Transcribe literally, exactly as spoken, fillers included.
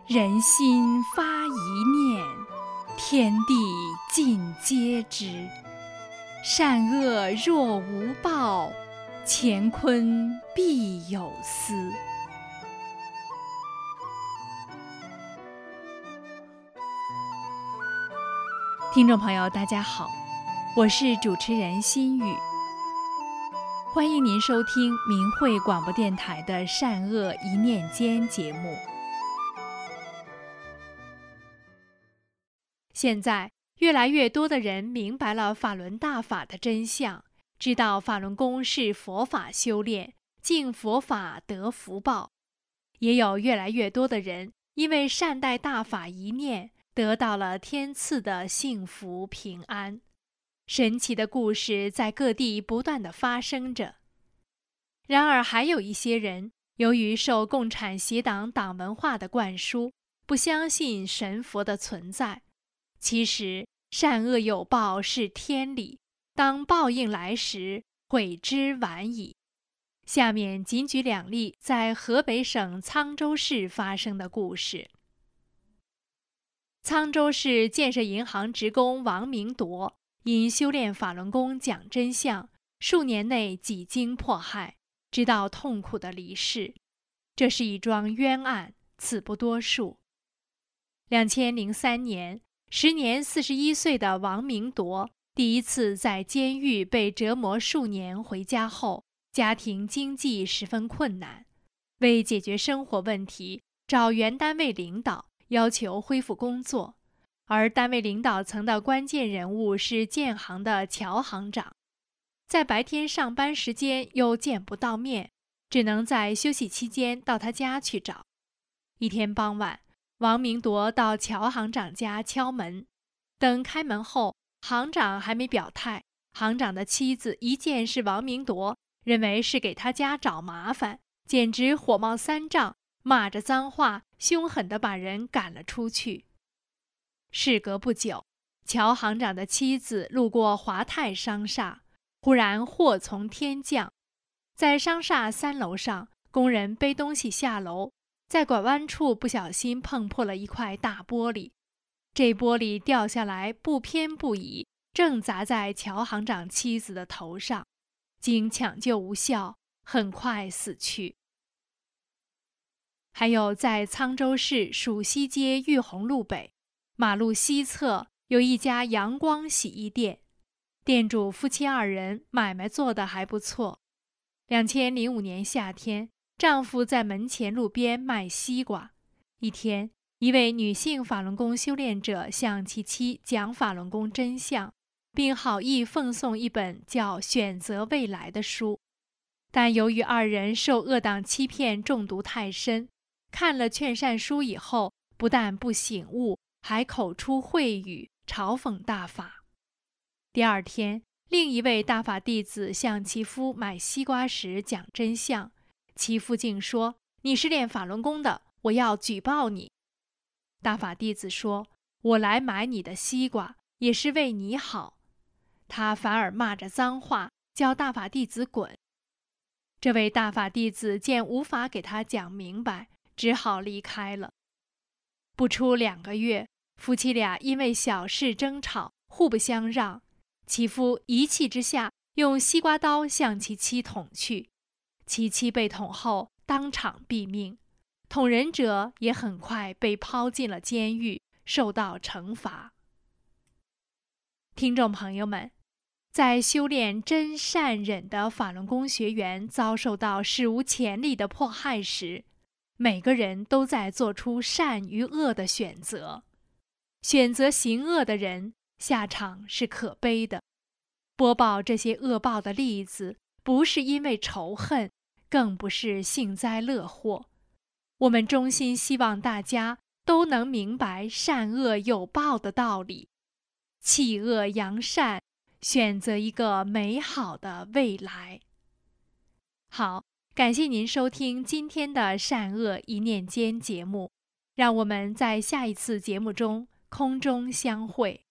人心发一念，天地尽皆知。善恶若无报，乾坤必有私。听众朋友，大家好，我是主持人心雨，欢迎您收听明慧广播电台的《善恶一念间》节目。现在，越来越多的人明白了法轮大法的真相，知道法轮功是佛法修炼，敬佛法得福报。也有越来越多的人因为善待大法一念，得到了天赐的幸福平安。神奇的故事在各地不断地发生着。然而还有一些人，由于受共产邪党党文化的灌输，不相信神佛的存在。其实善恶有报是天理，当报应来时，悔之晚矣。下面仅举两例在河北省沧州市发生的故事。沧州市建设银行职工王明铎因修炼法轮功讲真相，数年内几经迫害，直到痛苦的离世。这是一桩冤案，此不多述。两千零三年，时年四十一岁的王明铎第一次在监狱被折磨数年回家后，家庭经济十分困难，为解决生活问题，找原单位领导要求恢复工作，而单位领导层的关键人物是建行的乔行长，在白天上班时间又见不到面，只能在休息期间到他家去找。一天傍晚，王明铎到乔行长家敲门，等开门后，行长还没表态，行长的妻子一见是王明铎，认为是给他家找麻烦，简直火冒三丈，骂着脏话，凶狠地把人赶了出去。事隔不久，乔行长的妻子路过华泰商厦，忽然祸从天降。在商厦三楼上，工人背东西下楼，在拐弯处不小心碰破了一块大玻璃，这玻璃掉下来不偏不倚，正砸在乔行长妻子的头上，经抢救无效，很快死去。还有在沧州市蜀西街玉红路北，马路西侧有一家阳光洗衣店，店主夫妻二人买卖做得还不错。两千零五年夏天，丈夫在门前路边卖西瓜。一天，一位女性法轮功修炼者向其妻讲法轮功真相，并好意奉送一本叫《选择未来》的书。但由于二人受恶党欺骗中毒太深，看了劝善书以后，不但不醒悟，还口出秽语，嘲讽大法。第二天，另一位大法弟子向其夫买西瓜时讲真相，其夫竟说：“你是练法轮功的，我要举报你。”大法弟子说：“我来买你的西瓜，也是为你好。”他反而骂着脏话，叫大法弟子滚。这位大法弟子见无法给他讲明白，只好离开了。不出两个月，夫妻俩因为小事争吵，互不相让。其夫一气之下，用西瓜刀向其妻捅去。其妻被捅后，当场毙命。捅人者也很快被抛进了监狱，受到惩罚。听众朋友们，在修炼真善忍的法轮功学员遭受到史无前例的迫害时，每个人都在做出善与恶的选择。选择行恶的人，下场是可悲的。播报这些恶报的例子，不是因为仇恨，更不是幸灾乐祸。我们衷心希望大家都能明白善恶有报的道理，弃恶扬善，选择一个美好的未来。好，感谢您收听今天的善恶一念间节目，让我们在下一次节目中空中相会。